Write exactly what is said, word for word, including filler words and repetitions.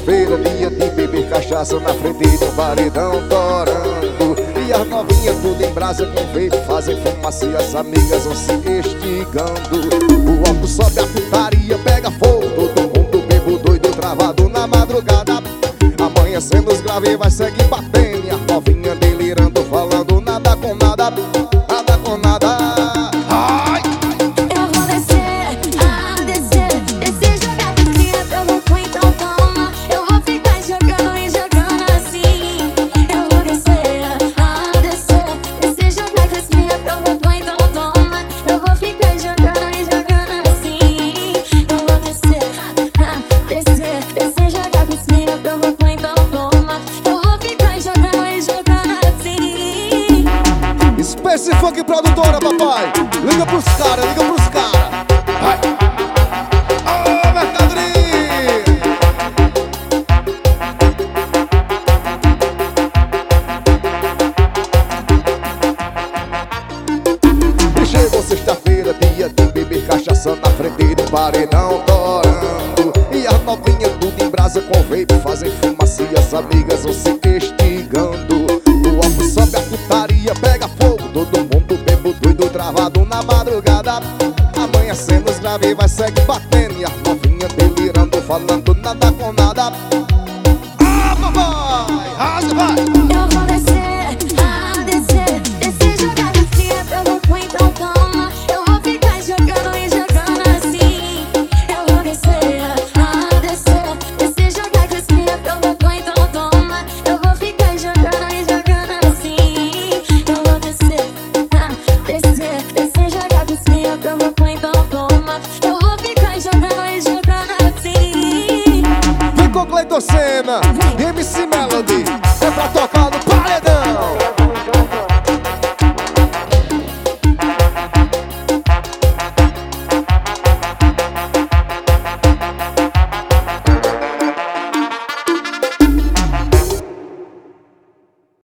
sexta-feira, dia de beber cachaça na frente do paredão torando. E as novinhas tudo em brasa com vape, fazem fumaça e as amigas vão se estigando. O álcool sobe, a putaria pega fogo, todo mundo bebo doido, travado na madrugada. Amanhecendo os graves vai seguir batendo, e as novinhas delirando, falando nada com nada, nada com nada. Ai! Eu vou descer, ah, descer, descer, jogar piquinha pra louco, então toma. Eu vou ficar jogando e jogando assim. Eu vou descer, ah, descer, descer, jogar piquinha pra louco, então toma. Eu vou ficar jogando e jogando assim. Eu vou descer, ah, descer, descer, jogar piquinha pra louco, então toma. Eu vou ficar jogando e jogando assim. Space Funk Produtora, papai. Liga pros caras, liga pros caras. Vai. Ô, mercadoria. E chegou sexta-feira, dia de beber cachaça na frente do paredão torando. E as novinhas tudo em brasa com vape, fazem fumaça e as amigas vão se estigando. O álcool sobe, a putaria pega fogo, todo mundo bebo doido, travado na madrugada. Amanhecendo os graves vai seguir batendo, e as novinhas delirando, falando nada com nada. Ah, papai! Rasga, vai! Eu vou descer, ah, descer, descer, jogar piquinha pra louco, então toma. Eu vou ficar jogando e jogando assim. Eu vou descer, ah, descer, descer, jogar piquinha pra louco, então toma. Eu vou ficar jogando e jogando assim. Eu vou descer, ah, descer, descer, jogar piquinha pra louco, então toma. Eu vou ficar jogando e jogando assim. Vem com Cleiton Senna, M C Melody.